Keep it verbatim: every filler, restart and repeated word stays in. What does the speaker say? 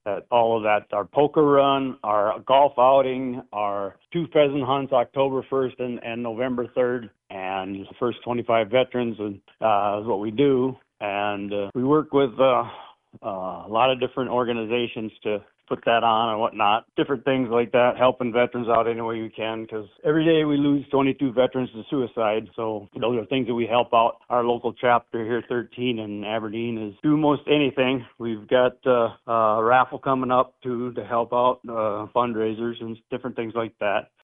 at all of that. Our poker run, our golf outing, our two pheasant hunts, October first and, and November third, and the first twenty-five veterans uh, is what we do. And uh, we work with uh, uh, a lot of different organizations to put that on and whatnot, different things like that, helping veterans out any way we can, because every day we lose twenty-two veterans to suicide. So those are things that we help out. Our local chapter here, thirteen in Aberdeen, is do most anything. We've got uh, a raffle coming up too to help out uh, fundraisers and different things like that.